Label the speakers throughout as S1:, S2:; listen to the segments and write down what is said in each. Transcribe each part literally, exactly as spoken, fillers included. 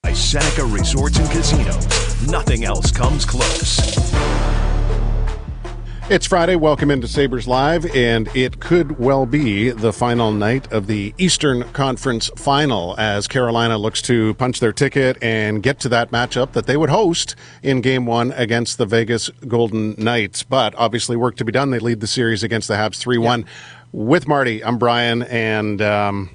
S1: by Seneca Resorts and Casinos. Nothing else comes close.
S2: It's Friday. Welcome into Sabres Live, and it could well be the final night of the Eastern Conference Final as Carolina looks to punch their ticket and get to that matchup that they would host in Game one against the Vegas Golden Knights. But obviously work to be done. They lead the series against the Habs three one. Yep. With Marty, I'm Brian, and um,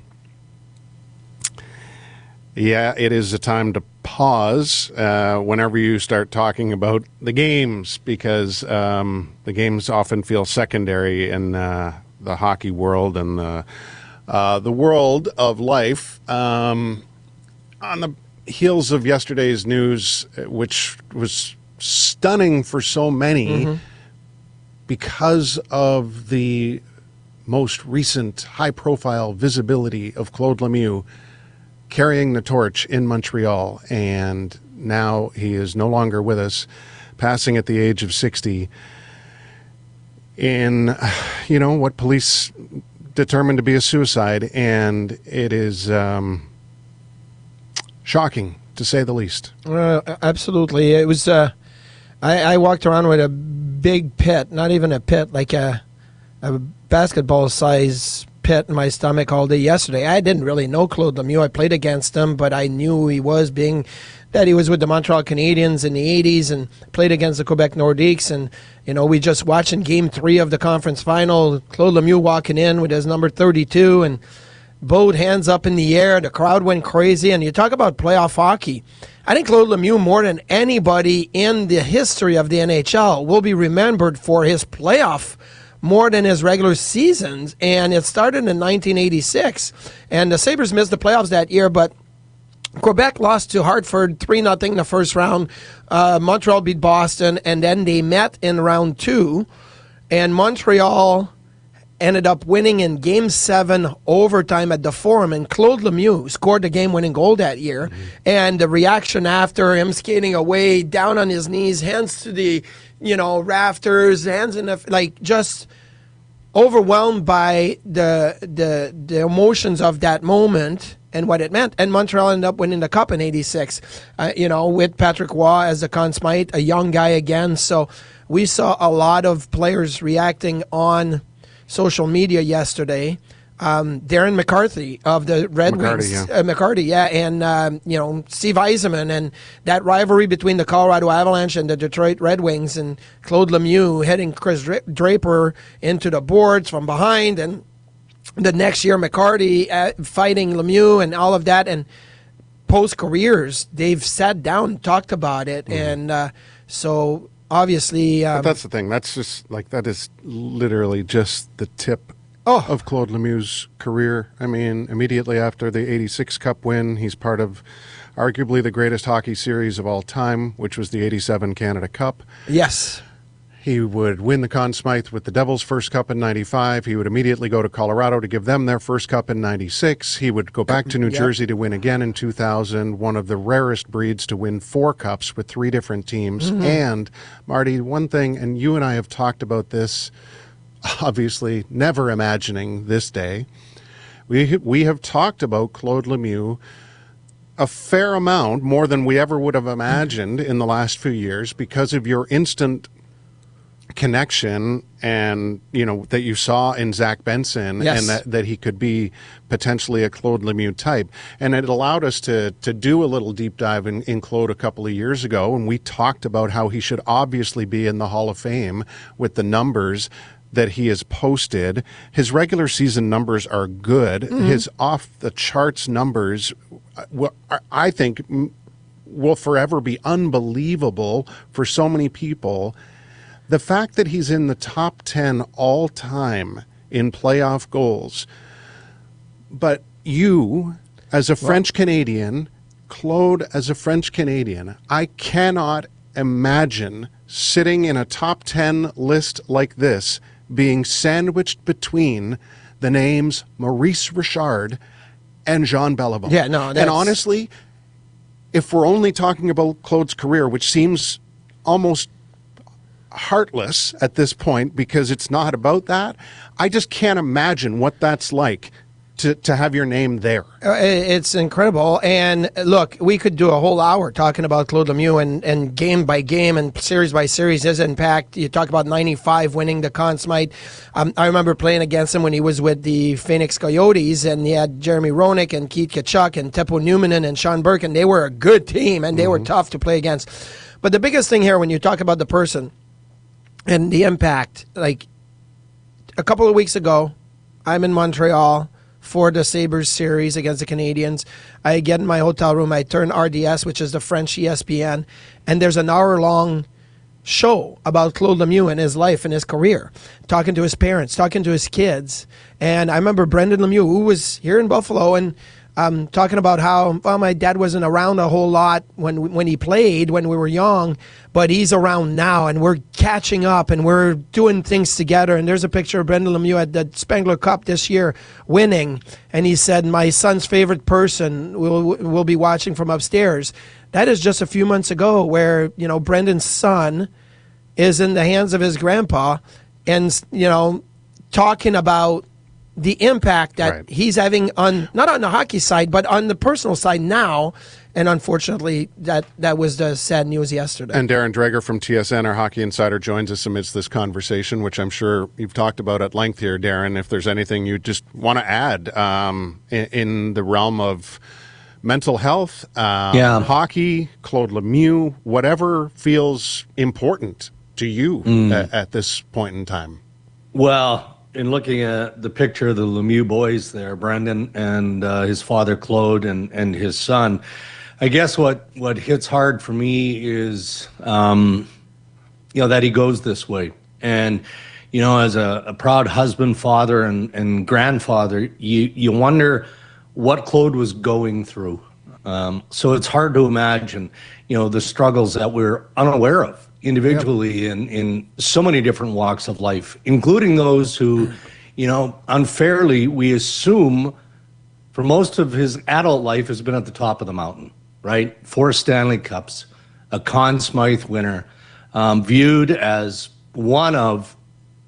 S2: yeah, it is a time to pause uh, whenever you start talking about the games, because um, the games often feel secondary in uh, the hockey world and the uh, the world of life. Um, on the heels of yesterday's news, which was stunning for so many, mm-hmm. because of the most recent high-profile visibility of Claude Lemieux carrying the torch in Montreal, and now he is no longer with us, passing at the age of sixty in, you know, what police determined to be a suicide, and it is um, shocking, to say the least.
S3: Uh, absolutely. It was, uh, I, I walked around with a big pit, not even a pit, like a, a basketball-size pit in my stomach all day yesterday. I didn't really know Claude Lemieux. I played against him, but I knew who he was, being that he was with the Montreal Canadiens in the eighties and played against the Quebec Nordiques. And, you know, we just watched in game three of the conference final, Claude Lemieux walking in with his number thirty-two and both hands up in the air. The crowd went crazy. And you talk about playoff hockey. I think Claude Lemieux, more than anybody in the history of the N H L, will be remembered for his playoff more than his regular seasons, and it started in nineteen eighty-six. And the Sabres missed the playoffs that year, but Quebec lost to Hartford three nothing in the first round. Uh, Montreal beat Boston, and then they met in round two, and Montreal ended up winning in Game seven overtime at the Forum, and Claude Lemieux scored the game-winning goal that year. Mm-hmm. And the reaction after him skating away, down on his knees, hands to the, you know, rafters, hands in the, like, just overwhelmed by the the the emotions of that moment and what it meant. And Montreal ended up winning the Cup in eighty-six, uh, you know, with Patrick Roy as the Conn Smythe, a young guy again. So we saw a lot of players reacting on social media yesterday. Um, Darren McCarthy of the Red
S2: McCarty,
S3: Wings,
S2: yeah.
S3: Uh, McCarty, yeah, and um, you know, Steve Yzerman, and that rivalry between the Colorado Avalanche and the Detroit Red Wings, and Claude Lemieux heading Chris Dra- Draper into the boards from behind, and the next year McCarty uh, fighting Lemieux and all of that, and post careers they've sat down and talked about it, mm-hmm. and uh, so obviously, um,
S2: but that's the thing. That's just like that is literally just the tip.
S3: Oh.
S2: Of Claude Lemieux's career. I mean, immediately after the eighty-six Cup win, he's part of arguably the greatest hockey series of all time, which was the eighty-seven Canada Cup.
S3: Yes.
S2: He would win the Conn Smythe with the Devils' first cup in ninety-five. He would immediately go to Colorado to give them their first cup in ninety-six. He would go back to New yep. Jersey to win again in two thousand, one of the rarest breeds to win four cups with three different teams. Mm-hmm. And, Marty, one thing, and you and I have talked about this, obviously never imagining this day, we we have talked about Claude Lemieux a fair amount, more than we ever would have imagined in the last few years, because of your instant connection and, you know, that you saw in Zach Benson,
S3: yes.
S2: and that, that he could be potentially a Claude Lemieux type. And it allowed us to to do a little deep dive in, in Claude a couple of years ago, and we talked about how he should obviously be in the Hall of Fame with the numbers that he has posted. His regular season numbers are good. Mm-hmm. His off-the-charts numbers, I think, will forever be unbelievable for so many people. The fact that he's in the top ten all-time in playoff goals, but you, as a French-Canadian, Claude as a French-Canadian, I cannot imagine sitting in a top ten list like this being sandwiched between the names Maurice Richard and Jean Beliveau.
S3: Yeah, no, that's...
S2: And honestly, if we're only talking about Claude's career, which seems almost heartless at this point because it's not about that, I just can't imagine what that's like to, to have your name there.
S3: Uh, It's incredible. And look, we could do a whole hour talking about Claude Lemieux and, and game by game and series by series, his impact. You talk about ninety-five winning the Conn Smythe. Um, I remember playing against him when he was with the Phoenix Coyotes, and he had Jeremy Roenick and Keith Tkachuk and Teppo Numminen and Sean Burke, and they were a good team, and they mm-hmm. were tough to play against. But the biggest thing here, when you talk about the person and the impact, like a couple of weeks ago, I'm in Montreal for the Sabres series against the Canadiens. I get in my hotel room, I turn R D S, which is the French E S P N, and there's an hour-long show about Claude Lemieux and his life and his career, talking to his parents, talking to his kids. And I remember Brendan Lemieux, who was here in Buffalo, and um, talking about how, well, my dad wasn't around a whole lot when when he played, when we were young, but he's around now, and we're catching up, and we're doing things together. And there's a picture of Brendan Lemieux at the Spengler Cup this year winning, and he said, my son's favorite person will will be watching from upstairs. That is just a few months ago, where, you know, Brendan's son is in the hands of his grandpa, and, you know, talking about the impact that
S2: right.
S3: he's having on, not on the hockey side, but on the personal side now. And unfortunately, that, that was the sad news yesterday.
S2: And Darren Dreger from T S N, our hockey insider, joins us amidst this conversation, which I'm sure you've talked about at length here, Darren. If there's anything you just want to add um, in, in the realm of mental health, um,
S4: yeah.
S2: hockey, Claude Lemieux, whatever feels important to you
S4: mm.
S2: at, at this point in time.
S4: Well, in looking at the picture of the Lemieux boys there, Brendan and uh, his father Claude and, and his son, I guess what, what hits hard for me is, um, you know, that he goes this way. And, you know, as a, a proud husband, father, and, and grandfather, you, you wonder what Claude was going through. Um, so it's hard to imagine, you know, the struggles that we're unaware of individually yep. in, in so many different walks of life, including those who, you know, unfairly, we assume for most of his adult life has been at the top of the mountain, right? Four Stanley Cups, a Conn Smythe winner, um, viewed as one of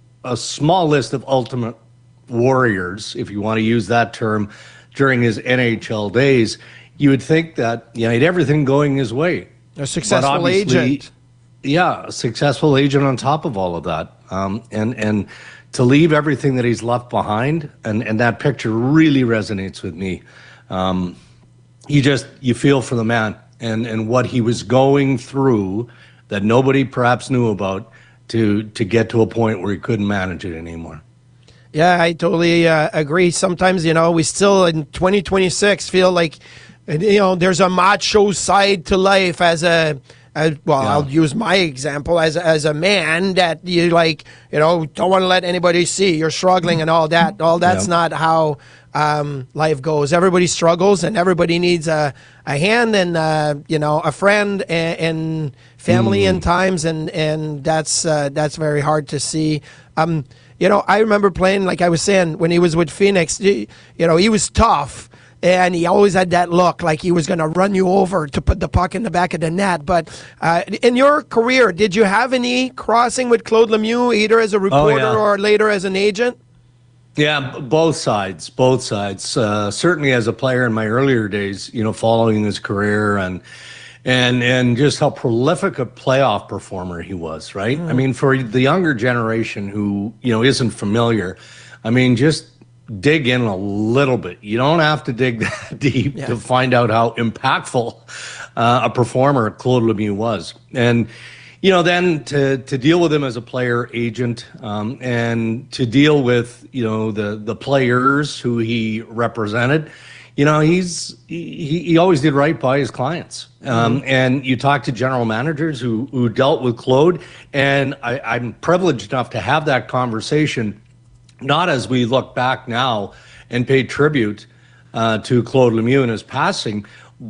S4: a small list of ultimate warriors, if you want to use that term, during his N H L days. You would think that, you know, he had everything going his way.
S3: A successful agent.
S4: Yeah, a successful agent on top of all of that. Um, and and to leave everything that he's left behind, and, and that picture really resonates with me. Um, you just, you feel for the man and, and what he was going through that nobody perhaps knew about to, to get to a point where he couldn't manage it anymore.
S3: Yeah, I totally uh, agree. Sometimes, you know, we still in twenty twenty-six feel like, you know, there's a macho side to life as a, as, well, yeah. I'll use my example as, as a man that you like, you know, don't want to let anybody see you're struggling and all that. All that's yeah. not how um, life goes. Everybody struggles and everybody needs a, a hand and, uh, you know, a friend and, and family mm. in times. And, and that's, uh, that's very hard to see. Um, you know, I remember playing, like I was saying, when he was with Phoenix, you know, he was tough. And he always had that look like he was going to run you over to put the puck in the back of the net. But uh, in your career, did you have any crossing with Claude Lemieux, either as a reporter oh, yeah. or later as an agent?
S4: Yeah, both sides, both sides. Uh, certainly as a player in my earlier days, you know, following his career and and and just how prolific a playoff performer he was, right? Mm. I mean, for the younger generation who, you know, isn't familiar, I mean, just dig in a little bit. You don't have to dig that deep yeah. to find out how impactful uh, a performer Claude Lemieux was. And, you know, then to, to deal with him as a player agent um, and to deal with, you know, the, the players who he represented, you know, he's he, he always did right by his clients. Um, mm-hmm. And you talk to general managers who, who dealt with Claude, and I, I'm privileged enough to have that conversation, not as we look back now and pay tribute uh, to Claude Lemieux and his passing,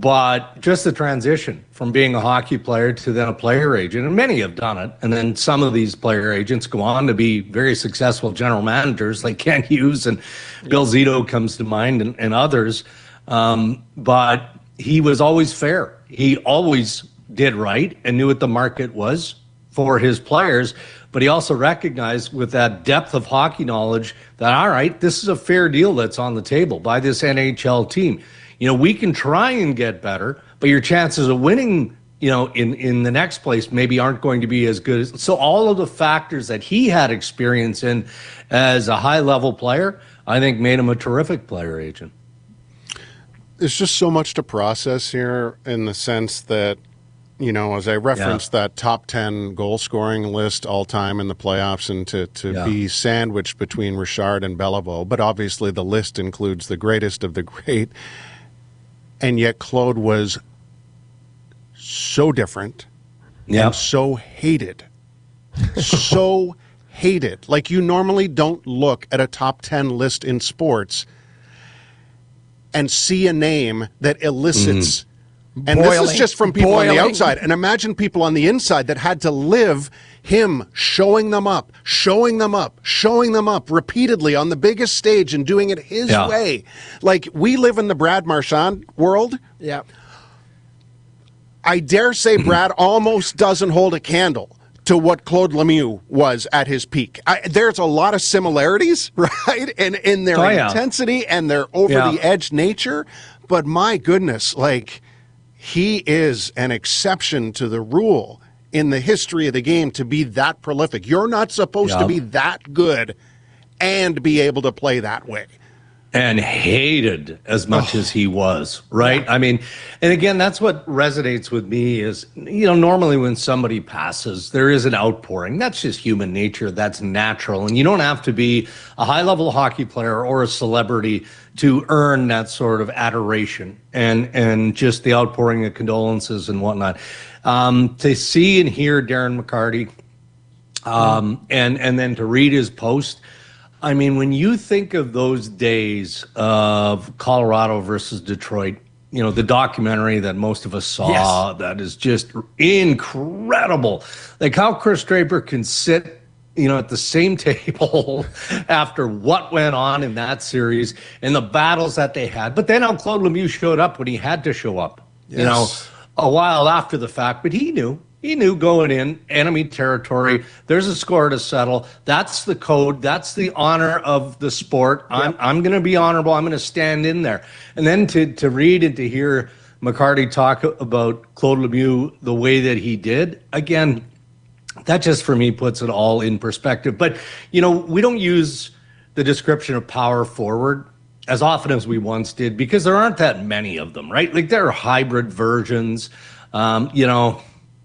S4: but just the transition from being a hockey player to then a player agent. And many have done it. And then some of these player agents go on to be very successful general managers like Ken Hughes and Bill Zito comes to mind, and, and others. Um, but he was always fair. He always did right and knew what the market was for his players. but he also recognized with that depth of hockey knowledge that, all right, this is a fair deal that's on the table by this N H L team. You know, we can try and get better, but your chances of winning, you know, in, in the next place maybe aren't going to be as good. As, so all of the factors that he had experience in as a high-level player, I think made him a terrific player, Agent.
S2: There's just so much to process here in the sense that, you know, as I referenced yeah. that top ten goal scoring list all time in the playoffs, and to, to yeah. be sandwiched between Richard and Beliveau, but obviously the list includes the greatest of the great, and yet Claude was so different yep. and so hated. so hated. Like, you normally don't look at a top ten list in sports and see a name that elicits. Mm. And Boiling. This is just from people Boiling. on the outside. And imagine people on the inside that had to live him showing them up, showing them up, showing them up repeatedly on the biggest stage and doing it his yeah. way. Like, we live in the Brad Marchand world.
S3: Yeah.
S2: I dare say Brad almost doesn't hold a candle to what Claude Lemieux was at his peak. I, there's a lot of similarities, right, in, in their oh, yeah. intensity and their over-the-edge yeah. nature. But my goodness, like, he is an exception to the rule in the history of the game to be that prolific. You're not supposed yeah. to be that good and be able to play that way.
S4: And hated as much oh. as he was, right? Yeah. I mean, and again, that's what resonates with me is, you know, normally when somebody passes, there is an outpouring. That's just human nature. That's natural. And you don't have to be a high-level hockey player or a celebrity to earn that sort of adoration and, and just the outpouring of condolences and whatnot. Um, to see and hear Darren McCarty um, mm. and, and then to read his post, I mean, when you think of those days of Colorado versus Detroit, you know, the documentary that most of us saw, yes. that is just incredible. Like how Chris Draper can sit, you know, at the same table after what went on in that series and the battles that they had. But then how Claude Lemieux showed up when he had to show up, yes. you know, a while after the fact. But he knew. He knew going in, enemy territory, there's a score to settle. That's the code. That's the honor of the sport. I'm yep. I'm going to be honorable. I'm going to stand in there. And then to, to read and to hear McCarty talk about Claude Lemieux the way that he did, again, that just for me puts it all in perspective. But, you know, we don't use the description of power forward as often as we once did because there aren't that many of them, right? Like there are hybrid versions, um, you know.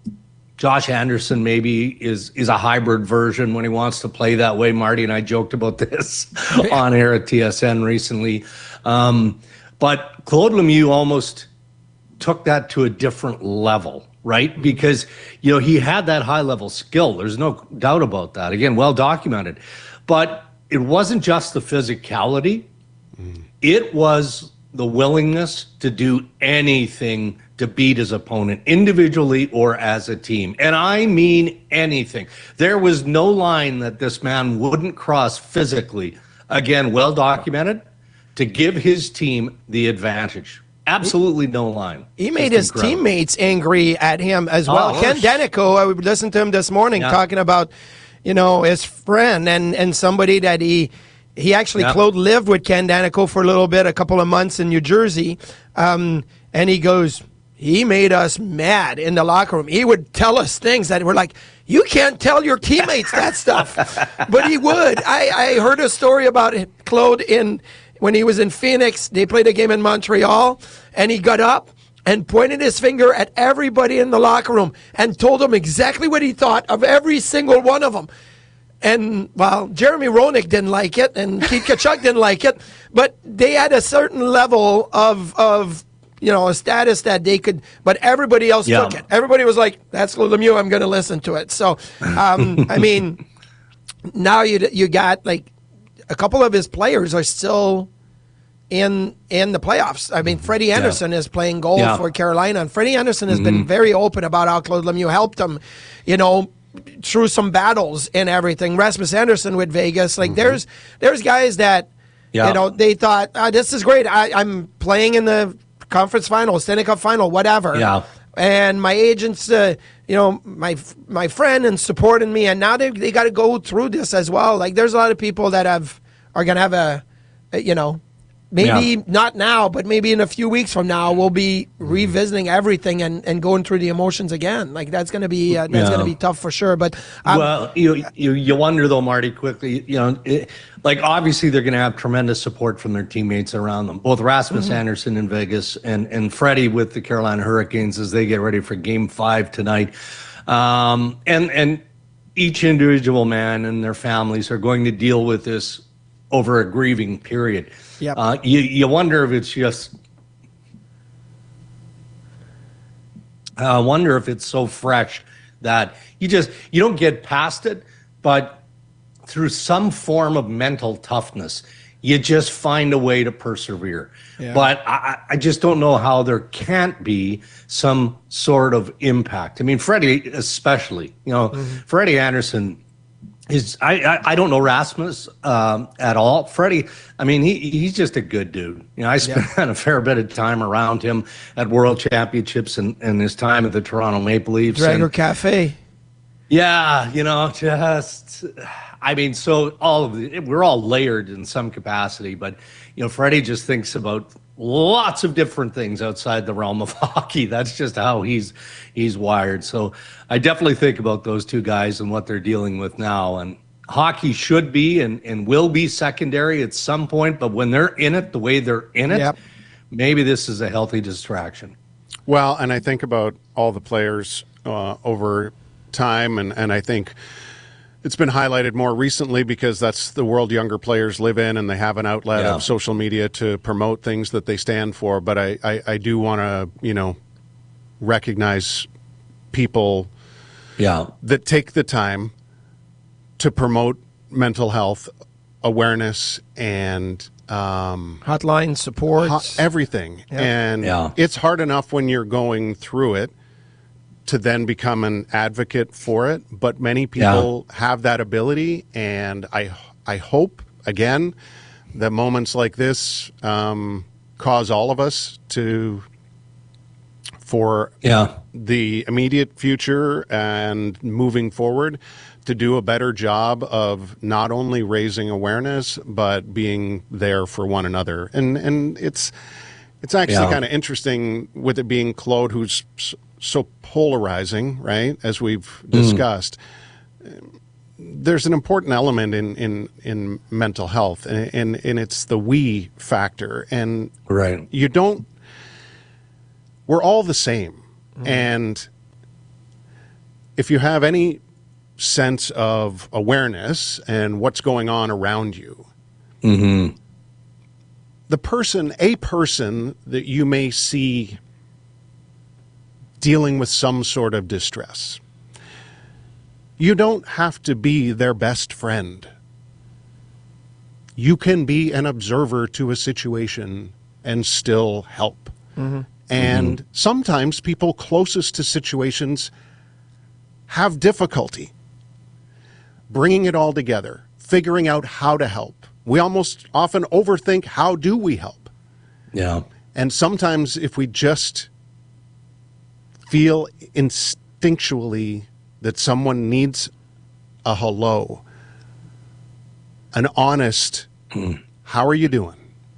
S4: Josh Anderson maybe is is a hybrid version when he wants to play that way. Marty and I joked about this on air at T S N recently. Um, but Claude Lemieux almost took that to a different level, right? Because, you know, he had that high-level skill. There's no doubt about that. Again, well documented. But it wasn't just the physicality. Mm. It was the willingness to do anything to beat his opponent individually or as a team. And I mean anything. There was no line that this man wouldn't cross physically, again, well documented, to give his team the advantage. Absolutely no line.
S3: He made his incredible. teammates angry at him as well. Oh, Ken Danico, I would listen to him this morning yeah. talking about, you know, his friend and, and somebody that he he actually, yeah. Claude lived with Ken Danico for a little bit, a couple of months in New Jersey. Um, and he goes, he made us mad in the locker room. He would tell us things that were like, you can't tell your teammates that stuff. But he would. I, I heard a story about Claude in when he was in Phoenix. They played a game in Montreal, and he got up and pointed his finger at everybody in the locker room and told them exactly what he thought of every single one of them. And, well, Jeremy Roenick didn't like it, and Keith Tkachuk didn't like it, but they had a certain level of, of you know, a status that they could, but everybody else yeah. took it. Everybody was like, that's Lemieux, I'm going to listen to it. So, um, I mean, now you you got, like, a couple of his players are still in in the playoffs. I mean, Freddie Anderson yeah. is playing goal yeah. for Carolina, and Freddie Anderson has mm-hmm. been very open about how Claude Lemieux helped him, you know, through some battles and everything. Rasmus Anderson with Vegas. Like, mm-hmm. there's there's guys that, yeah. you know, they thought, oh, this is great. I, I'm playing in the conference final, Stanley Cup final, whatever.
S4: Yeah.
S3: and my agents, uh, you know, my my friend and supporting me, and now they they got to go through this as well. Like there's a lot of people that have are gonna have a, a you know. Maybe
S4: Yeah.
S3: not now, but maybe in a few weeks from now, we'll be revisiting everything and, and going through the emotions again. Like that's going to be uh, that's
S4: Yeah.
S3: going to be tough for sure. But um,
S4: Well, you, you you wonder though, Marty, quickly, you know, it, like obviously they're going to have tremendous support from their teammates around them, both Rasmus
S3: Mm-hmm.
S4: Anderson in Vegas and and Freddie with the Carolina Hurricanes as they get ready for Game Five tonight, um, and and each individual man and their families are going to deal with this over a grieving period.
S3: Yep.
S4: Uh, you you wonder if it's just. I wonder if it's so fresh that you just you don't get past it, but through some form of mental toughness, you just find a way to persevere.
S3: Yeah.
S4: But I, I just don't know how there can't be some sort of impact. I mean, Freddie especially, you know,
S3: Mm-hmm.
S4: Freddie Anderson is I, I I don't know Rasmus um, at all. Freddie, I mean, he he's just a good dude. You know, I spent a fair bit of time around him at World Championships and, and his time at the Toronto Maple Leafs.
S3: Dragon
S4: and-
S3: Cafe.
S4: yeah, you know, just I mean, so all of the we're all layered in some capacity, but you know, Freddie just thinks about lots of different things outside the realm of hockey. That's just how he's he's wired. So I definitely think about those two guys and what they're dealing with now. And hockey should be and, and will be secondary at some point, but when they're in it the way they're in it,
S3: Yep.
S4: maybe this is a healthy distraction.
S2: Well, and I think about all the players uh, over time, and, and I think it's been highlighted more recently because that's the world younger players live in, and they have an outlet
S4: Yeah.
S2: of social media to promote things that they stand for. But I, I, I do want to, you know, recognize people
S4: Yeah.
S2: that take the time to promote mental health awareness and um,
S3: Hotline support.
S2: ho- everything. And
S4: Yeah.
S2: it's hard enough when you're going through it to then become an advocate for it. But many people have that ability, and I I hope again that moments like this um, cause all of us to for
S4: Yeah.
S2: the immediate future and moving forward to do a better job of not only raising awareness but being there for one another. And and it's it's actually
S4: Yeah.
S2: kind of interesting with it being Claude, who's s- so polarizing, right? As we've discussed. There's an important element in, in, in mental health, and, and, and it's the we factor. And
S4: Right.
S2: you don't, we're all the same. And if you have any sense of awareness and what's going on around you, the person, a person that you may see dealing with some sort of distress, you don't have to be their best friend. You can be an observer to a situation and still help. And sometimes people closest to situations have difficulty bringing it all together, figuring out how to help. We almost often overthink, how do we help?
S4: Yeah.
S2: And sometimes if we just feel instinctually that someone needs a hello, an honest, how are you doing?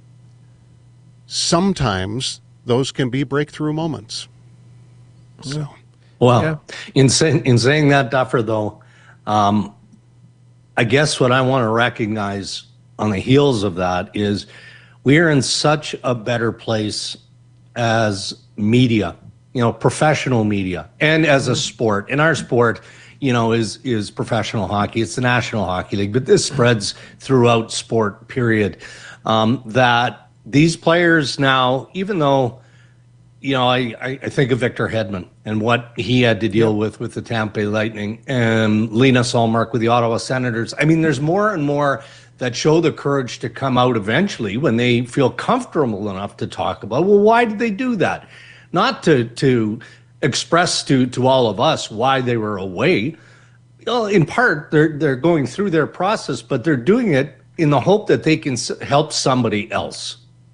S2: Sometimes those can be breakthrough moments. So,
S4: Well,
S3: Yeah.
S4: in saying in saying that, Duffer, though, um, I guess what I want to recognize on the heels of that is we are in such a better place as media, you know, professional media, and as a sport. In our sport, you know, is is professional hockey. It's the National Hockey League, but this spreads throughout sport. Period. Um, that these players now, even though. You know, I, I I think of Victor Hedman and what he had to deal with with the Tampa Bay Lightning, and Lena Solmark with the Ottawa Senators. I mean, there's more and more that show the courage to come out eventually when they feel comfortable enough to talk about, well, why did they do that? Not to to express to to all of us why they were away. Well, in part, they're they're going through their process, but they're doing it in the hope that they can s- help somebody else.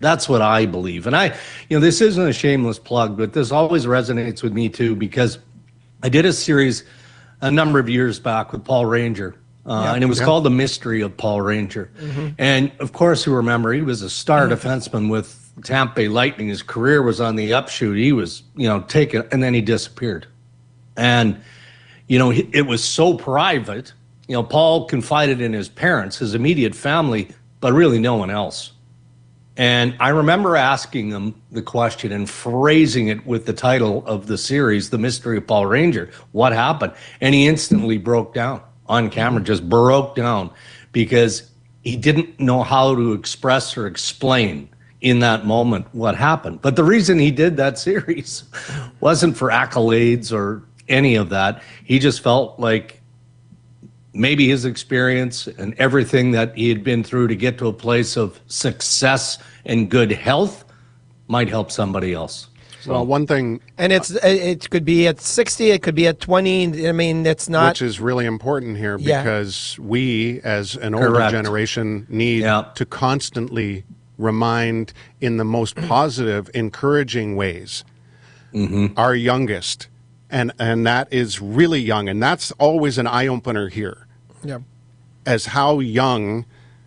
S4: That's what I believe. And I, you know, this isn't a shameless plug, but this always resonates with me too, because I did a series a number of years back with Paul Ranger, uh, yeah, and it was yeah. called The Mystery of Paul Ranger. Mm-hmm. And of course, you remember, he was a star mm-hmm. defenseman with Tampa Bay Lightning. His career was on the upshoot. He was, you know, taken, and then he disappeared. And, you know, it was so private. You know, Paul confided in his parents, his immediate family, but really no one else. And I remember asking him the question and phrasing it with the title of the series, The Mystery of Paul Ranger. What happened? And he instantly broke down on camera, just broke down, because he didn't know how to express or explain in that moment what happened. But the reason he did that series wasn't for accolades or any of that. He just felt like maybe his experience and everything that he had been through to get to a place of success and good health might help somebody else. So,
S2: well, one thing,
S3: and it's it could be at sixty, it could be at twenty. I mean, it's not,
S2: which is really important here,
S3: yeah.
S2: because we, as an older
S4: Correct.
S2: generation, need
S4: yeah.
S2: to constantly remind, in the most positive, encouraging ways, mm-hmm. our youngest. And and that is really young, and that's always an eye-opener here,
S3: yeah.
S2: as how young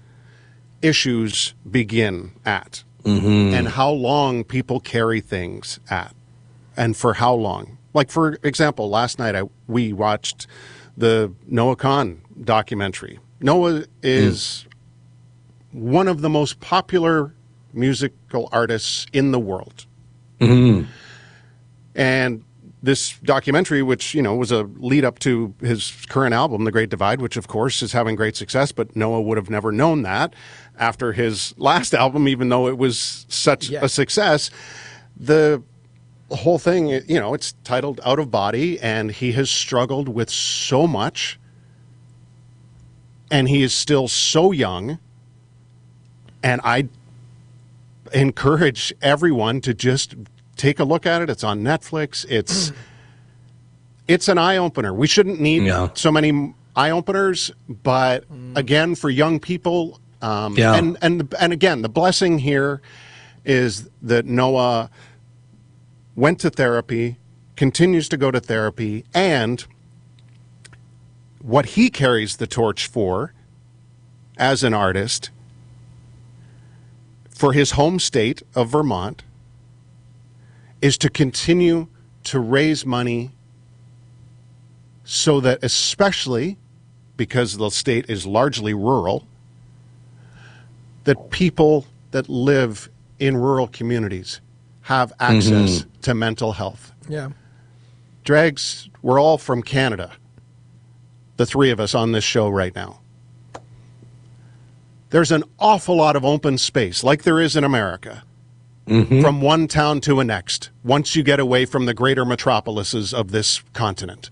S2: issues begin at, mm-hmm. and how long people carry things at, and for how long. Like, for example, last night I we watched the Noah Kahan documentary. Noah is mm. one of the most popular musical artists in the world. Mm-hmm. And this documentary, which, you know, was a lead up to his current album, The Great Divide, which of course is having great success, but Noah would have never known that after his last album, even though it was such yeah. a success. The whole thing, you know, it's titled Out of Body, and he has struggled with so much, and he is still so young. And I encourage everyone to just take a look at it. It's on Netflix. It's it's an eye-opener. We shouldn't need yeah. so many eye-openers, but again, for young people, um,
S4: yeah.
S2: and, and, and again, the blessing here is that Noah went to therapy, continues to go to therapy, and what he carries the torch for as an artist for his home state of Vermont is to continue to raise money so that, especially because the state is largely rural, that people that live in rural communities have access mm-hmm. to mental health.
S3: Yeah.
S2: Dregs, we're all from Canada, the three of us on this show right now. There's an awful lot of open space, like there is in America, mm-hmm. from one town to a next, once you get away from the greater metropolises of this continent.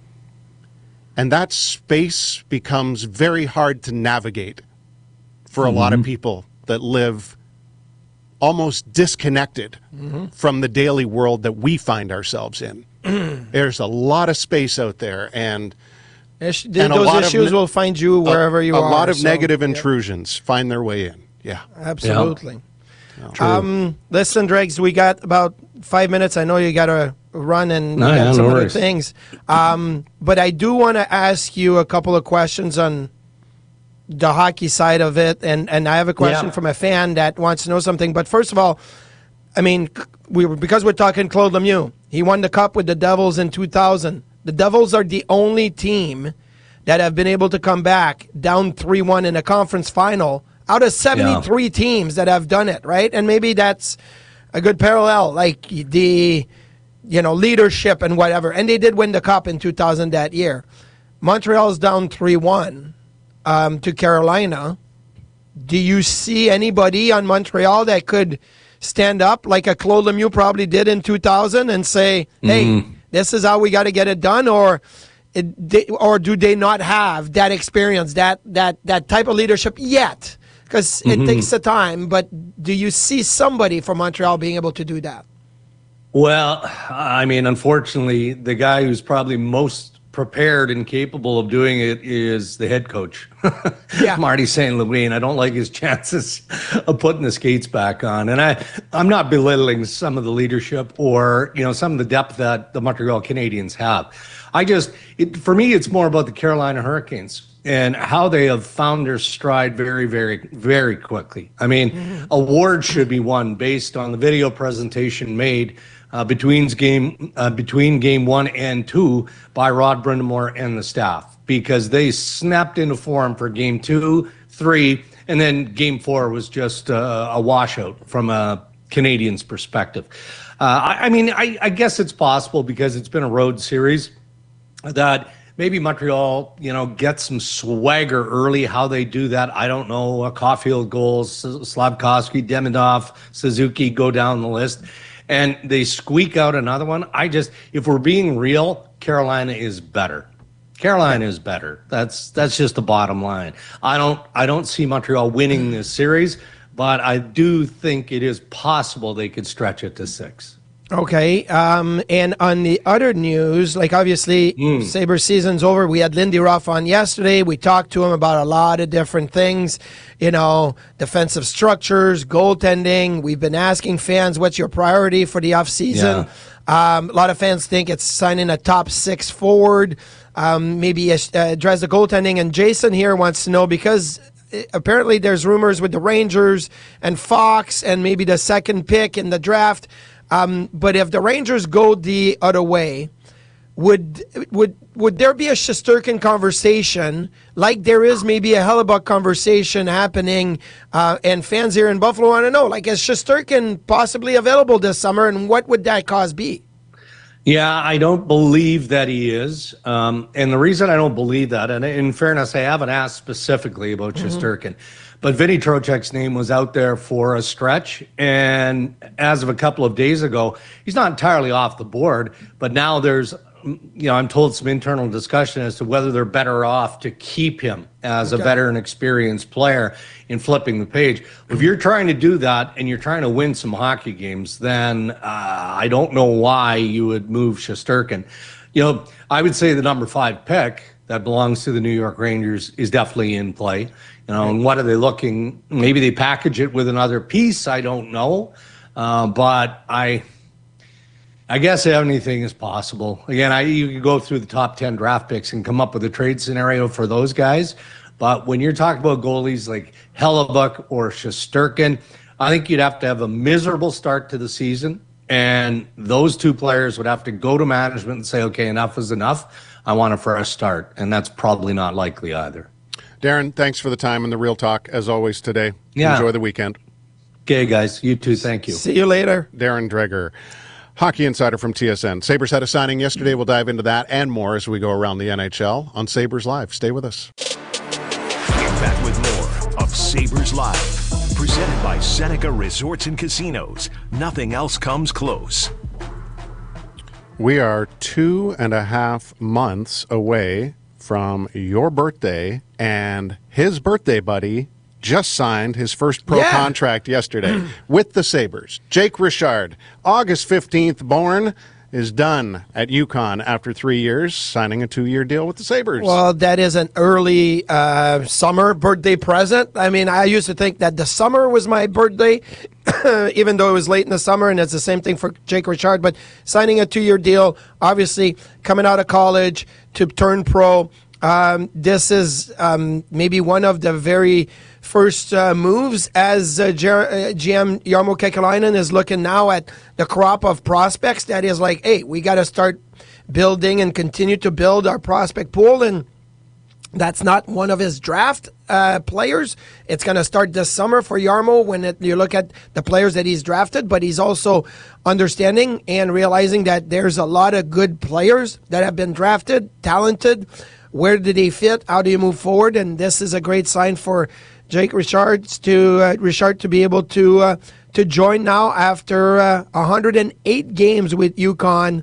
S2: And that space becomes very hard to navigate for a mm-hmm. lot of people that live almost disconnected mm-hmm. from the daily world that we find ourselves in. There's a lot of space out there, and,
S3: Ish, and those issues ne- will find you wherever
S2: a,
S3: you
S2: a
S3: are.
S2: A lot of
S3: so,
S2: negative
S3: yeah.
S2: intrusions find their way in. Yeah,
S3: absolutely.
S2: Yeah.
S3: Um, listen, Dregs, we got about five minutes. I know you got to run and
S4: no, yeah,
S3: some
S4: no
S3: other
S4: worries.
S3: things. Um, but I do want to ask you a couple of questions on the hockey side of it, and, and I have a question
S4: yeah.
S3: from a fan that wants to know something. But first of all, I mean, we were, because we're talking Claude Lemieux, he won the Cup with the Devils in two thousand. The Devils are the only team that have been able to come back down three one in a conference final out of seventy-three yeah. teams that have done it, right? And maybe that's a good parallel, like the, you know, leadership and whatever. And they did win the Cup in two thousand that year. Montreal's down three one um, to Carolina. Do you see anybody on Montreal that could stand up like a Claude Lemieux probably did in two thousand and say, hey, mm-hmm. this is how we got to get it done? Or it, they, or do they not have that experience, that that that type of leadership yet? Because it mm-hmm. takes the time, but do you see somebody from Montreal being able to do that?
S4: Well, I mean, unfortunately, the guy who's probably most prepared and capable of doing it is the head coach,
S3: Yeah.
S4: Marty Saint Louis. I don't like his chances of putting the skates back on. And I, I'm not belittling some of the leadership or, you know, some of the depth that the Montreal Canadiens have. I just, it, for me, it's more about the Carolina Hurricanes and how they have found their stride very, very, very quickly. I mean, mm-hmm. awards should be won based on the video presentation made uh, between game uh, between game one and two by Rod Brind'Amour and the staff, because they snapped into form for game two, three, and then game four was just uh, a washout from a Canadiens perspective. Uh, I, I mean, I, I guess it's possible because it's been a road series that maybe Montreal, you know, gets some swagger early. How they do that, I don't know. A Caulfield goals, Slafkovsky, Demidov, Suzuki, go down the list, and they squeak out another one. I just, if we're being real, Carolina is better. Carolina is better. That's that's just the bottom line. I don't I don't see Montreal winning this series, but I do think it is possible they could stretch it to six.
S3: Okay, um, and on the other news, like obviously mm. Sabres season's over. We had Lindy Ruff on yesterday. We talked to him about a lot of different things, you know, defensive structures, goaltending. We've been asking fans, what's your priority for the offseason? Yeah. Um, a lot of fans think it's signing a top six forward, um, maybe uh, address the goaltending. And Jason here wants to know, because apparently there's rumors with the Rangers and Fox and maybe the second pick in the draft. Um, but if the Rangers go the other way, would would would there be a Shesterkin conversation like there is maybe a Hellebuck conversation happening? Uh, and fans here in Buffalo want to know, like, is Shesterkin possibly available this summer, and what would that cost be?
S4: Yeah, I don't believe that he is. Um, and the reason I don't believe that, and in fairness, I haven't asked specifically about mm-hmm. Shesterkin, but Vinny Trocheck's name was out there for a stretch. And as of a couple of days ago, he's not entirely off the board, but now there's, you know, I'm told some internal discussion as to whether they're better off to keep him as okay. a veteran, experienced player in flipping the page. If you're trying to do that and you're trying to win some hockey games, then uh, I don't know why you would move Shesterkin. You know, I would say the number five pick that belongs to the New York Rangers is definitely in play. You know, and what are they looking? Maybe they package it with another piece. I don't know, uh, but I. I guess anything is possible. Again, I you can go through the top ten draft picks and come up with a trade scenario for those guys. But when you're talking about goalies like Hellebuck or Shesterkin, I think you'd have to have a miserable start to the season. And those two players would have to go to management and say, okay, enough is enough. I want a fresh start. And that's probably not likely either.
S2: Darren, thanks for the time and the real talk, as always, today.
S4: Yeah.
S2: Enjoy the weekend.
S4: Okay, guys. You too. Thank you.
S3: See you later.
S2: Darren Dreger, Hockey Insider from T S N. Sabres had a signing yesterday. We'll dive into that and more as we go around the N H L on Sabres Live. Stay with us.
S1: We're back with more of Sabres Live, presented by Seneca Resorts and Casinos. Nothing else comes close.
S2: We are two and a half months away from your birthday, and his birthday buddy just signed his first pro
S3: yeah.
S2: contract yesterday with the Sabres. Jake Richard, August fifteenth born, is done at UConn after three years, signing a two-year deal with the Sabres.
S3: Well, that is an early uh, summer birthday present. I mean, I used to think that the summer was my birthday, even though it was late in the summer, and it's the same thing for Jake Richard. But signing a two-year deal, obviously coming out of college to turn pro, um, this is um, maybe one of the very first uh, moves as uh, G M Jarmo Kekalainen is looking now at the crop of prospects that is like, hey, we got to start building and continue to build our prospect pool. And that's not one of his draft uh, players. It's going to start this summer for Jarmo when it, you look at the players that he's drafted, but he's also understanding and realizing that there's a lot of good players that have been drafted, talented. Where do they fit? How do you move forward? And this is a great sign for Jake Richards to uh, Richard to be able to uh, to join now after uh, one hundred eight games with UConn.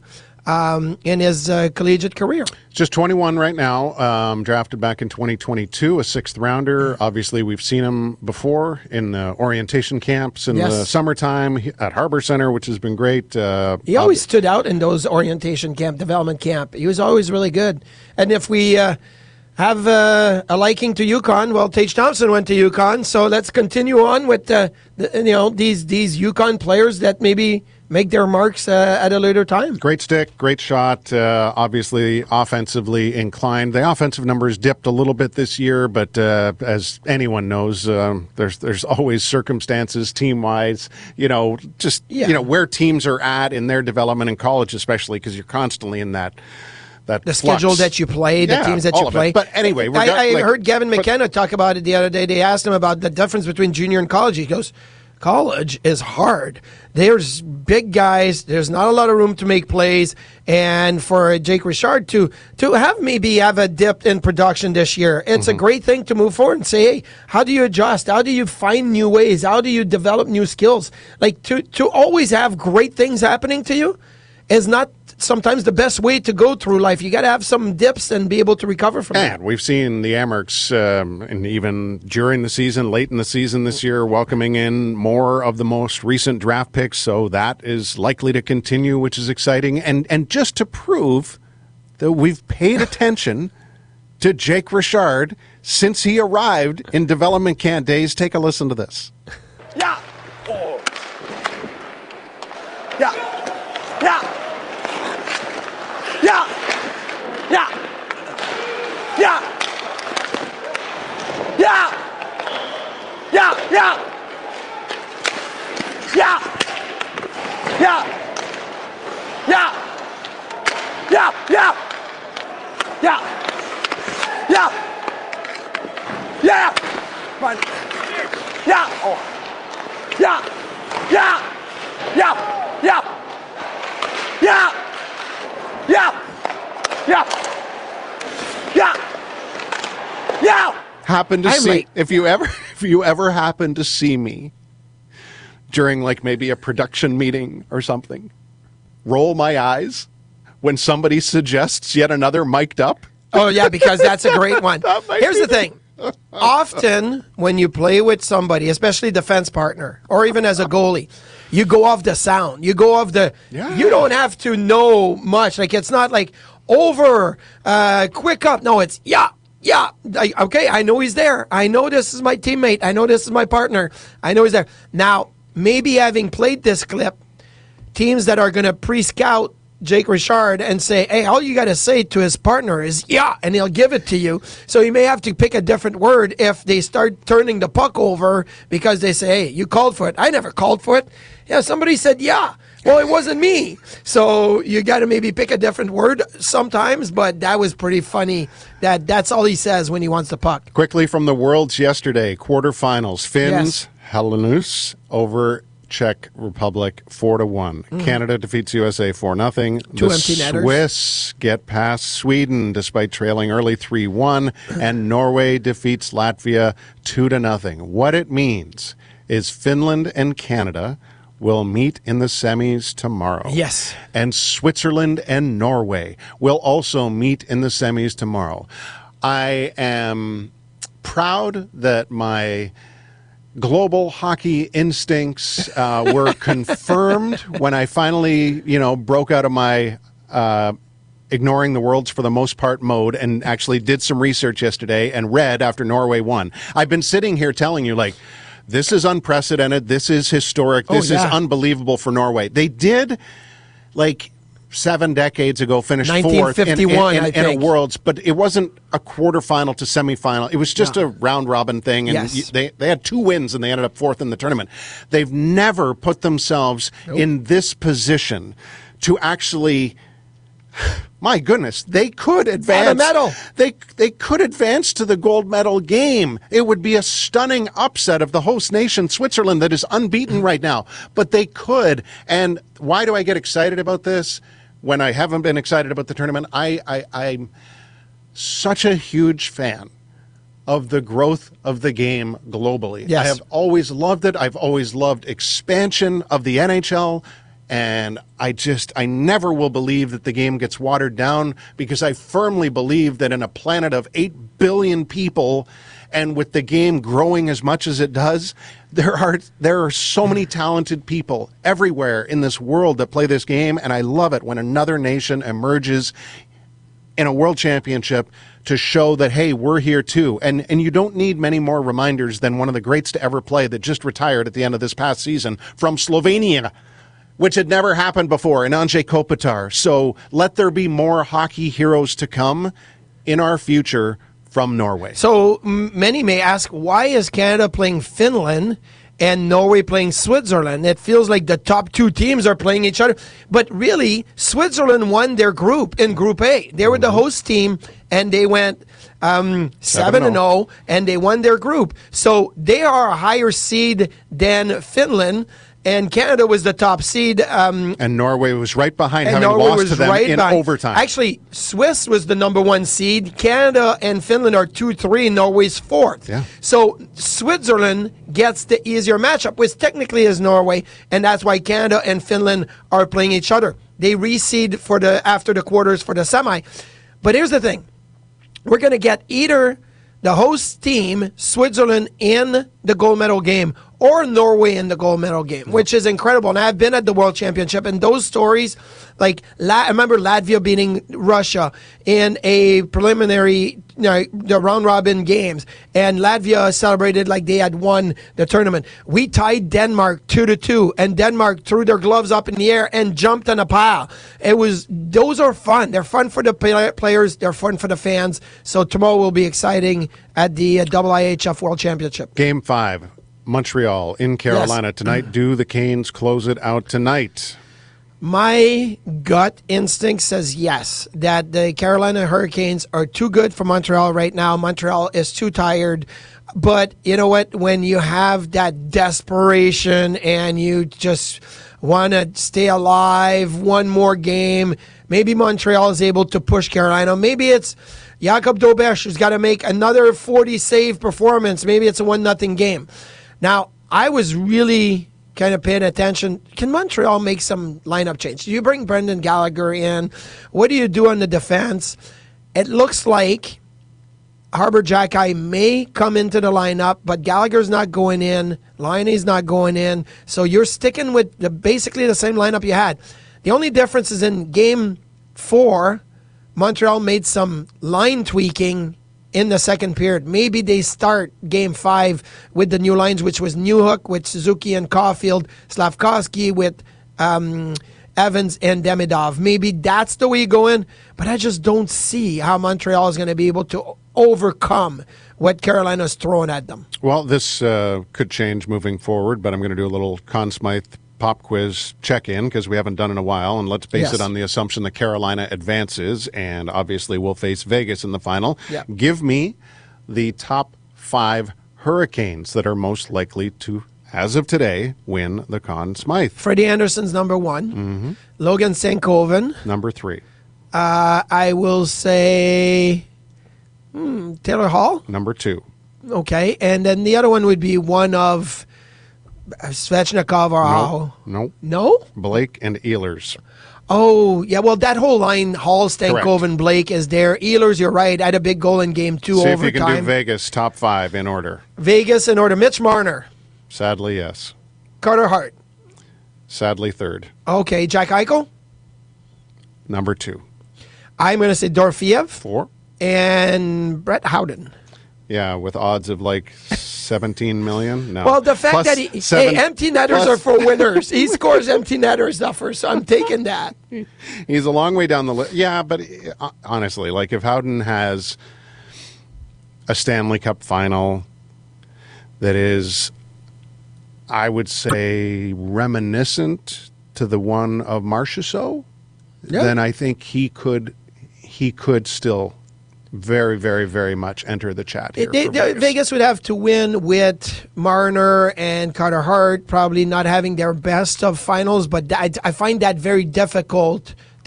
S3: um, in his uh, collegiate career.
S2: Just twenty-one right now, um, drafted back in twenty twenty-two, a sixth rounder. Obviously, we've seen him before in the orientation camps in
S3: Yes.
S2: the summertime at Harbor Center, which has been great. Uh,
S3: He always stood out in those orientation camp, development camp. He was always really good. And if we uh, have uh, a liking to UConn, well, Tage Thompson went to UConn, so let's continue on with uh, the, you know these these UConn players that maybe make their marks uh, at a later time.
S2: Great stick, great shot. Uh, obviously, offensively inclined. The offensive numbers dipped a little bit this year, but uh, as anyone knows, um, there's there's always circumstances, team wise. You know, just
S3: Yeah.
S2: you know where teams are at in their development in college, especially because you're constantly in that. That
S3: The
S2: flux.
S3: schedule that you play, the
S2: Yeah,
S3: teams that
S2: all
S3: you
S2: of it.
S3: play.
S2: But anyway, we're
S3: I,
S2: got-
S3: I
S2: like-
S3: heard Gavin
S2: but-
S3: McKenna talk about it the other day. They asked him about the difference between junior and college. He goes, college is hard. There's big guys. There's not a lot of room to make plays. And for Jake Richard to to have maybe have a dip in production this year, it's
S2: Mm-hmm.
S3: a great thing to move forward and say, hey, how do you adjust? How do you find new ways? How do you develop new skills? Like to to always have great things happening to you is not sometimes the best way to go through life. You got to have some dips and be able to recover from that.
S2: And we've seen the Amerks, um, and even during the season, late in the season this year, welcoming in more of the most recent draft picks. So that is likely to continue, which is exciting. And and just to prove that we've paid attention to Jake Richard since he arrived in development camp days, take a listen to this.
S5: Yeah. Oh. Yeah. Yeah. Yeah. Yeah. Yeah. Yeah. Yeah. Yeah. Yeah. Yeah. Yeah. Yeah. Yeah. Yeah. Yeah. Yeah. Come on. Yeah. Oh. Yeah. Yeah. Yeah. Yeah. Yeah. Yeah. Yeah. Yeah. Yeah.
S2: Happen to
S3: I'm
S2: see
S3: like-
S2: if you ever if you ever happen to see me during like maybe a production meeting or something, roll my eyes when somebody suggests yet another mic'd up.
S3: Oh, yeah, because that's a great one.
S2: That might
S3: Here's
S2: be
S3: the thing. Often when you play with somebody, especially defense partner, or even as a goalie, you go off the sound. You go off the,
S2: Yeah.
S3: you don't have to know much. Like, it's not like over, uh, quick up. No, it's, yeah, yeah. I, okay, I know he's there. I know this is my teammate. I know this is my partner. I know he's there. Now, maybe having played this clip, teams that are going to pre-scout Jake Richard and say, hey, all you got to say to his partner is, yeah, and he'll give it to you. So you may have to pick a different word if they start turning the puck over because they say, hey, you called for it. I never called for it. Yeah, somebody said, yeah. Well, it wasn't me. So you got to maybe pick a different word sometimes, but that was pretty funny that that's all he says when he wants the puck.
S2: Quickly from the Worlds yesterday, quarterfinals, Finns,
S3: Yes.
S2: Hellenus over Czech Republic four to one. Canada defeats U S A four nothing.
S3: Mm-hmm. Two
S2: the
S3: empty netters.
S2: Swiss get past Sweden despite trailing early three one, and Norway defeats Latvia two to nothing. What it means is Finland and Canada will meet in the semis tomorrow.
S3: Yes.
S2: And Switzerland and Norway will also meet in the semis tomorrow. I am proud that my global hockey instincts uh, were confirmed when I finally, you know, broke out of my uh, ignoring the worlds for the most part mode and actually did some research yesterday and read after Norway won. I've been sitting here telling you, like, this is unprecedented. This is historic.
S3: Oh,
S2: This is
S3: yeah.
S2: unbelievable for Norway. They did, like, seven decades ago, finished fourth in, in,
S3: nineteen fifty-one,
S2: in,
S3: I
S2: in a
S3: think.
S2: Worlds, but it wasn't a quarterfinal to semifinal. It was just
S3: No.
S2: a round robin thing, and
S3: Yes.
S2: you- they they had two wins and they ended up fourth in the tournament. They've never put themselves in this position to actually. My goodness, they could advance.
S3: medal.
S2: They they could advance to the gold medal game. It would be a stunning upset of the host nation, Switzerland, that is unbeaten right now. But they could. And why do I get excited about this when I haven't been excited about the tournament? I, I I'm such a huge fan of the growth of the game globally.
S3: Yes.
S2: I have always loved it. I've always loved expansion of the N H L. And I just, I never will believe that the game gets watered down, because I firmly believe that in a planet of eight billion people, and with the game growing as much as it does, there are there are so many talented people everywhere in this world that play this game, and I love it when another nation emerges in a world championship to show that, hey, we're here too. And and you don't need many more reminders than one of the greats to ever play that just retired at the end of this past season from Slovenia, which had never happened before, in Anže Kopitar. So let there be more hockey heroes to come in our future from Norway.
S3: So m- many may ask, why is Canada playing Finland and Norway playing Switzerland? It feels like the top two teams are playing each other. But really, Switzerland won their group in Group A. They were mm-hmm. the host team, and they went um, seven and oh, and they won their group. So they are a higher seed than Finland. And Canada was the top seed. Um,
S2: and Norway was right behind,
S3: and
S2: having
S3: Norway
S2: lost
S3: was
S2: to them
S3: right
S2: in
S3: behind.
S2: overtime.
S3: Actually, Swiss was the number one seed. Canada and Finland are two, three. Norway's fourth.
S2: Yeah.
S3: So Switzerland gets the easier matchup, which technically is Norway, and that's why Canada and Finland are playing each other. They reseed for the after the quarters for the semi. But here's the thing: we're going to get either the host team, Switzerland, in the gold medal game, or Norway in the gold medal game, which is incredible. And I've been at the World Championship, and those stories, like La- I remember Latvia beating Russia in a preliminary, you know, the round robin games, and Latvia celebrated like they had won the tournament. We tied Denmark two to two, and Denmark threw their gloves up in the air and jumped on a pile. It was those are fun. They're fun for the play- players. They're fun for the fans. So tomorrow will be exciting at the uh, I I H F World Championship.
S2: Game five. Montreal in Carolina
S3: yes.
S2: tonight. Do the Canes close it out tonight?
S3: My gut instinct says yes, that the Carolina Hurricanes are too good for Montreal right now. Montreal is too tired. But you know what? When you have that desperation and you just want to stay alive, one more game, maybe Montreal is able to push Carolina. Maybe it's Jakob Dobesch who's got to make another forty save performance. Maybe it's a one nothing game. Now, I was really kind of paying attention. Can Montreal make some lineup change? Do you bring Brendan Gallagher in? What do you do on the defense? It looks like Harbor Jacki may come into the lineup, but Gallagher's not going in. Liney's not going in. So you're sticking with the, basically the same lineup you had. The only difference is in game four, Montreal made some line tweaking in the second period. Maybe they start game five with the new lines, which was Newhook with Suzuki and Caulfield, Slavkovsky with um, Evans and Demidov. Maybe that's the way you go in, but I just don't see how Montreal is going to be able to overcome what Carolina's throwing at them.
S2: Well, this uh, could change moving forward, but I'm going to do a little Conn Smythe pop quiz check-in because we haven't done it in a while, and let's base
S3: yes.
S2: it on the assumption that Carolina advances, and obviously we'll face Vegas in the final.
S3: Yep.
S2: Give me the top five Hurricanes that are most likely to, as of today, win the Conn Smythe.
S3: Freddie Anderson's number one.
S2: Mm-hmm.
S3: Logan Stankoven.
S2: Number three.
S3: Uh, I will say hmm, Taylor Hall.
S2: Number two.
S3: Okay, and then the other one would be one of Svechnikov or Aho.
S2: No.
S3: No?
S2: Blake and Ehlers.
S3: Oh, yeah, well, that whole line, Hall, Stankoven, Blake is there. Ehlers, you're right. I had a big goal in game two
S2: See
S3: overtime.
S2: if you can do Vegas top five in order.
S3: Vegas in order. Mitch Marner.
S2: Sadly, yes.
S3: Carter Hart.
S2: Sadly, third.
S3: Okay, Jack Eichel.
S2: Number two.
S3: I'm going to say Dorofeev.
S2: Four.
S3: And Brett Howden.
S2: Yeah, with odds of like seventeen million. No.
S3: Well, the fact
S2: Plus
S3: that he,
S2: seven,
S3: hey, empty netters
S2: plus.
S3: are for winners. He scores empty netter stuffers, so I'm taking that.
S2: He's a long way down the list. Yeah, but uh, honestly, like if Howden has a Stanley Cup final that is, I would say, reminiscent to the one of Marchessault,
S3: Yeah.
S2: then I think he could he could still very, very, very much enter the chat here.
S3: They,
S2: for
S3: they,
S2: Vegas.
S3: Vegas would have to win with Marner and Carter Hart probably not having their best of finals, but I, I find that very difficult to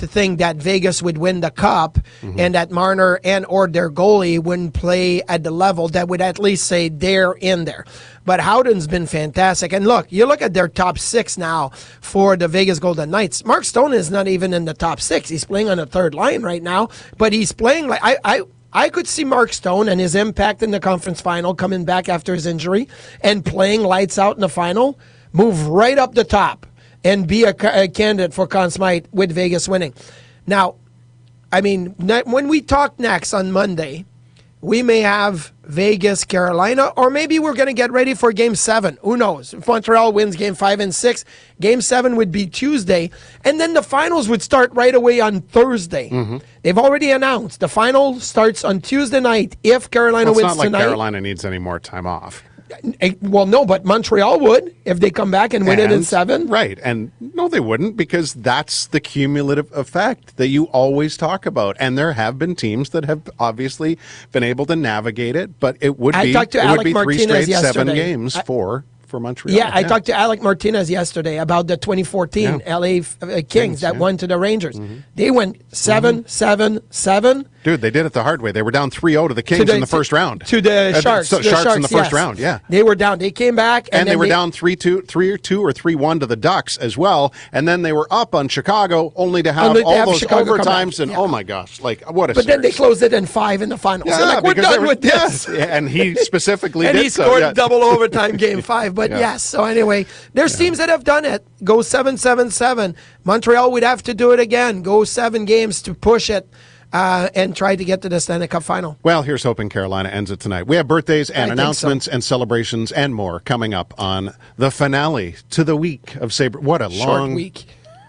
S3: to think that Vegas would win the cup
S2: Mm-hmm.
S3: and that Marner and or their goalie wouldn't play at the level that would at least say they're in there. But Howden's been fantastic. And look, you look at their top six now for the Vegas Golden Knights. Mark Stone is not even in the top six. He's playing on the third line right now, but he's playing like I, I I could see Mark Stone and his impact in the conference final coming back after his injury and playing lights out in the final, move right up the top and be a, a candidate for Conn Smythe with Vegas winning. Now, I mean, when we talk next on Monday, we may have Vegas, Carolina, or maybe we're going to get ready for Game seven. Who knows? If Montreal wins Game five and six, Game seven would be Tuesday, and then the finals would start right away on Thursday. Mm-hmm. They've already announced the final starts on Tuesday night if Carolina
S2: well, it's
S3: wins
S2: not like
S3: tonight.
S2: Carolina needs any more time off.
S3: Well, no, but Montreal would if they come back and win
S2: And-
S3: it in seven.
S2: Right. And no, they wouldn't, because that's the cumulative effect that you always talk about. And there have been teams that have obviously been able to navigate it, but it would
S3: I
S2: be,
S3: talked to
S2: it would
S3: Alec
S2: be three
S3: Martinez
S2: straight seven
S3: yesterday.
S2: games
S3: I-
S2: for, for Montreal.
S3: Yeah, I talked to Alec Martinez yesterday about the twenty fourteen
S2: Yeah.
S3: L A F- uh, Kings,
S2: Kings,
S3: that
S2: yeah.
S3: won to the Rangers. They went seven, seven, seven.
S2: Dude, they did it the hard way. They were down three oh to the Kings
S3: the-
S2: in the first round.
S3: To the
S2: Uh,
S3: Sharks.
S2: so-
S3: the
S2: Sharks in the first
S3: yes.
S2: round, yeah.
S3: They were down. They came back. And,
S2: And, they
S3: then
S2: were down three two, three or two or three one to the Ducks as well, and then they were up on Chicago, only to have
S3: Only to
S2: all
S3: have
S2: those
S3: Chicago come back,
S2: overtimes. And
S3: yeah.
S2: oh my gosh, like what a!
S3: But then they
S2: series.
S3: closed it in five in the finals.
S2: Yeah,
S3: They're like, we're
S2: because they
S3: done
S2: were-
S3: with this.
S2: yes, yeah, and he specifically
S3: And
S2: did
S3: he
S2: so,
S3: scored
S2: yeah.
S3: double overtime game five. But
S2: Yeah.
S3: yes, so anyway, there's teams that have done it. Go seven, seven, seven. Montreal would have to do it again. Go seven games to push it uh, and try to get to the Stanley Cup final.
S2: Well, here's hoping Carolina ends it tonight. We have birthdays and
S3: I think
S2: announcements
S3: so.
S2: and celebrations and more coming up on the finale to the week of Sabre. What a
S3: Short
S2: long
S3: week.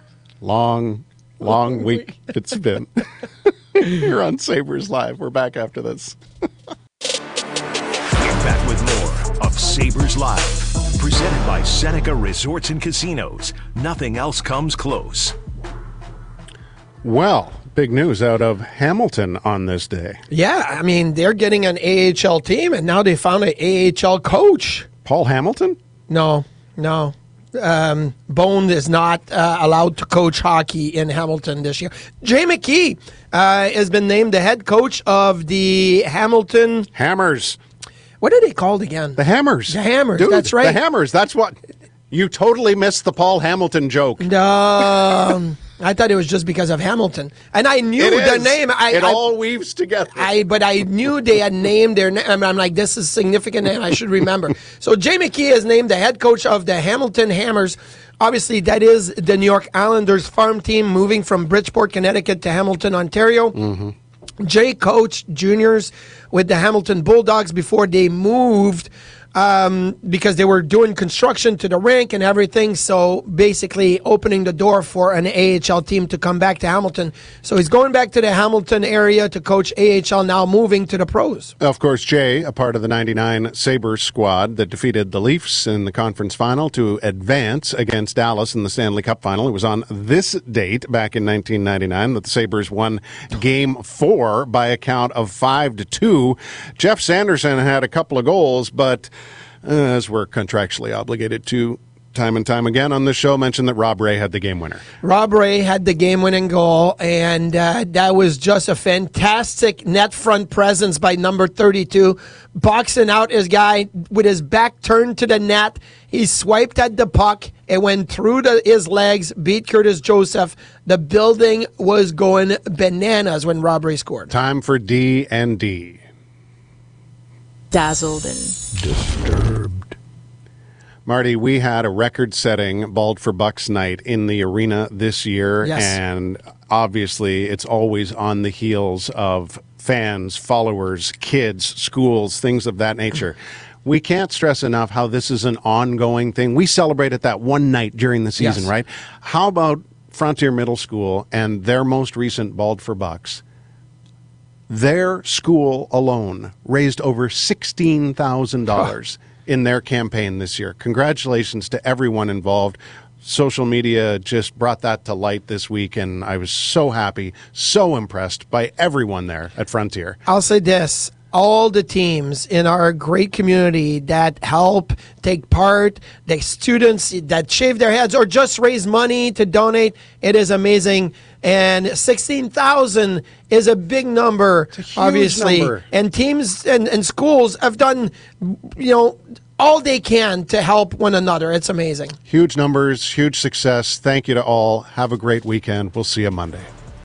S2: long, long week it's been. You're on Sabres Live. We're back after this.
S1: Get back with more of Sabres Live. Presented by Seneca Resorts and Casinos. Nothing else comes close.
S2: Well, big news out of Hamilton on this day.
S3: Yeah, I mean, they're getting an A H L team, and now they found an A H L coach.
S2: Paul Hamilton?
S3: No, no. Um, Bone is not uh, allowed to coach hockey in Hamilton this year. Jay McKee uh, has been named the head coach of the Hamilton.
S2: Hammers.
S3: What are they called again?
S2: The Hammers.
S3: The Hammers,
S2: Dude,
S3: that's right.
S2: The Hammers. That's what. You totally missed the Paul Hamilton joke.
S3: Um, I thought it was just because of Hamilton, and I knew
S2: It
S3: the
S2: is.
S3: name. I,
S2: it
S3: I,
S2: all weaves together.
S3: I, but I knew they had named their name. I'm like, this is a significant name. I should remember. So Jay McKee is named the head coach of the Hamilton Hammers. Obviously, that is the New York Islanders farm team moving from Bridgeport, Connecticut to Hamilton, Ontario. Mm-hmm. Jay coached juniors with the Hamilton Bulldogs before they moved um, because they were doing construction to the rink and everything. So basically opening the door for an A H L team to come back to Hamilton. So he's going back to the Hamilton area to coach A H L, now moving to the pros.
S2: Of course, Jay, a part of the ninety-nine Sabres squad that defeated the Leafs in the conference final to advance against Dallas in the Stanley Cup final. It was on this date back in nineteen ninety-nine that the Sabres won game four by a count of five to two. Jeff Sanderson had a couple of goals, but uh, as we're contractually obligated to time and time again on this show, mentioned that Rob Ray had the game winner.
S3: Rob Ray had the game-winning goal, and uh, that was just a fantastic net front presence by number thirty-two, boxing out his guy with his back turned to the net. He swiped at the puck. It went through the, his legs, beat Curtis Joseph. The building was going bananas when Rob Ray scored.
S2: Time for D and D.
S6: Dazzled and
S2: Disturbed. Marty, we had a record-setting Bald for Bucks night in the arena this year,
S3: Yes.
S2: and obviously it's always on the heels of fans, followers, kids, schools, things of that nature. We can't stress enough how this is an ongoing thing. We celebrate it that one night during the season,
S3: Yes.
S2: right? How about Frontier Middle School and their most recent Bald for Bucks? Their school alone raised over sixteen thousand dollars in their campaign this year. Congratulations to everyone involved. Social media just brought that to light this week, and I was so happy, so impressed by everyone there at Frontier.
S3: I'll say this. all the teams in our great community that help take part, the students that shave their heads or just raise money to donate. It is amazing. And sixteen thousand is a big number,
S2: It's a huge
S3: obviously.
S2: number.
S3: And teams and, and schools have done, you know, all they can to help one another. It's amazing.
S2: Huge numbers, huge success. Thank you to all. Have a great weekend. We'll see you Monday.